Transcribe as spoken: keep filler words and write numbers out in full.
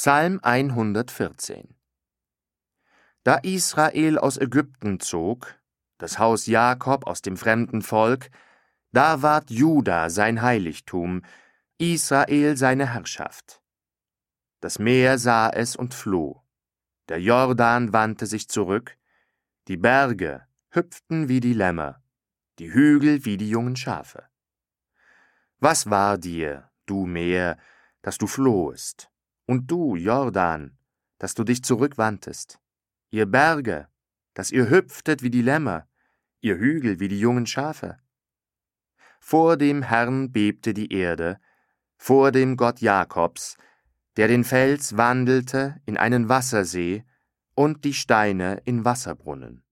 Psalm hundertvierzehn. Da Israel aus Ägypten zog, das Haus Jakob aus dem fremden Volk, da ward Juda sein Heiligtum, Israel seine Herrschaft. Das Meer sah es und floh, der Jordan wandte sich zurück, die Berge hüpften wie die Lämmer, die Hügel wie die jungen Schafe. Was war dir, du Meer, dass du flohest, und du, Jordan, dass du dich zurückwandtest? Ihr Berge, dass ihr hüpftet wie die Lämmer, ihr Hügel wie die jungen Schafe? Vor dem Herrn bebte die Erde, vor dem Gott Jakobs, der den Fels wandelte in einen Wassersee und die Steine in Wasserbrunnen.